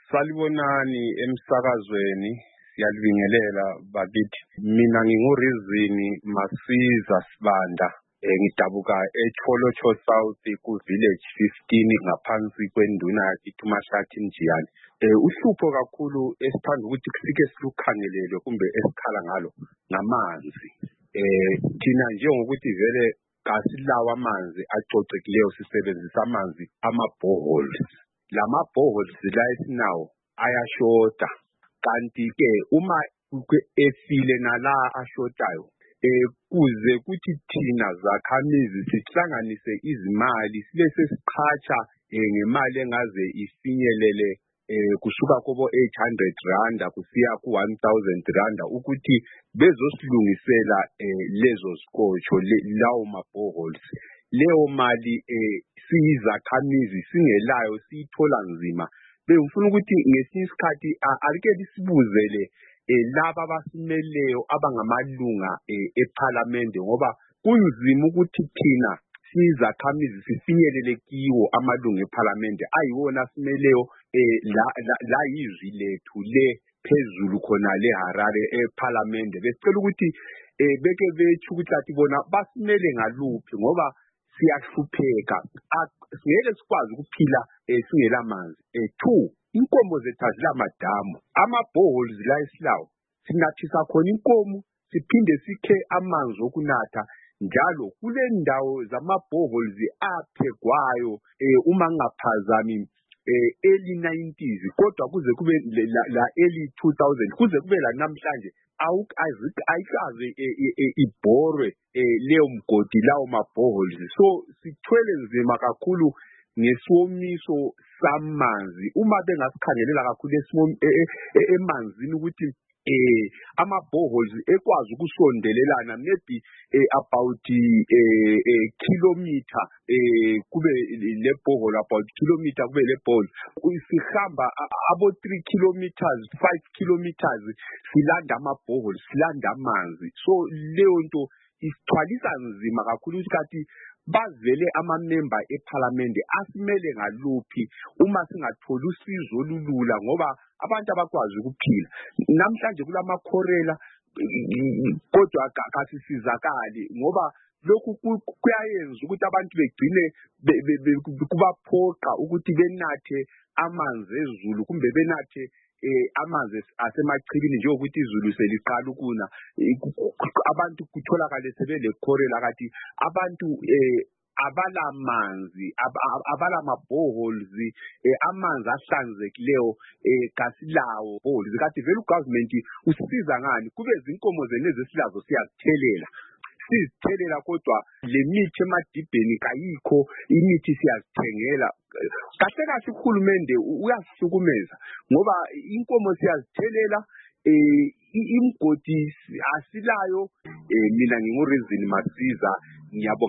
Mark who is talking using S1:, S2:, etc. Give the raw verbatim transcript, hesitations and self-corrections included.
S1: Salibonani emsakazweni, siyalibingelela bakithi. Mina nginguRizini Masiza Sibanda, eh ngidabuka eCholocho South ku village fifteen ngaphansi kwenduna yakithi uMahlathi Njiyane. Eh uhlupho kakhulu esithanda ukuthi kusike silukhangelele kumbe esikhala ngalo ngamanzi. Eh thina njengokuthi vele kasilawa amanzi acocekileyo sisebenzisa amanzi ama-boreholes. Lama boreholes la esinawo ayashota, kanti ke uma efile nala ashotayo eh kuze kuthi thina zakhamizi sihlanganise izimali sibe sesiqhatsha ngemali engaze ifinyelele eh kusuka kobo eight hundred rand kusiya ku one thousand rand ukuthi bezosilungisela eh lezo zikotsho lawo ma-boreholes. Leyo mali eh siyizakhamizi singelayo siyithola nzima. Bengifuna ukuthi ngesinye isikhathi alike lisibuzele laba abasimeleyo abangamalunga eParliament ngoba kunzima ukuthi thina sizakhamizi sifinyelele kiwo amalunga eParliament ayiwona asimeleyo la la yizwi lethu le phezulu khona le Harare eParliament. Besicela ukuthi beke bethu ukuthi athi bona basimele ngaluphi ngoba siyahlupheka, singeke sikwazi ukuphila singela manzi. Two, inkomo zethu azilamadamu, ama-boreholes la esilawo sinathisa khona inkomo siphinde sikhe amanzi okunatha njalo kule ndawo zama-boreholes aphegwayo uma ngingaphazami early nineties kodwa kuze kube la early two thousand kuze kube la namhlanje ayikaze ibhorwe leyo mgodi lawo ma-boreholes. So sithwele nzima kakhulu ngesomiso samanzi. Uma bengasikhangelela kakhulu emanzini ukuthi eh ama-boreholes ekwazi ukusondelelana maybe about eh kilometer eh kube le borehole about kilometer kube le borehole sihamba abo three kilometers five kilometers silanda ama-boreholes silanda amanzi. So leyo nto isithwalisa nzima kakhulu ukuthi bazele ama-member eParliament asimele ngaluphi uma singatholi usizo olulula ngoba abantu abakwazi ukuphila. Namhlanje kulamakhorela kodwa kasisizakali ngoba lokhu kuyayenza ukuthi abantu begcine kubaphoqa ukuthi benathe amanzi ezulu kumbe benathe amanzi asemachibini njengokuthi izulu seliqala ukuna. Abantu kutholakale sebele khorela kathi abantu abala manzi abala ma-boreholes amanzi ahlanzekileyo kasilawo boreholes. Kathi vele ugovernment usisiza ngani kube zinkomo zenezi esilazo siyazithelela sizithelela kodwa le mithi emadibheni kayikho, imithi siyazithengela. Kahle kahle uhulumende uyasihlukumeza ngoba inkomo siyazithelela imgodi asilayo. Mina nginguRizini Masiza, ngiyabonga.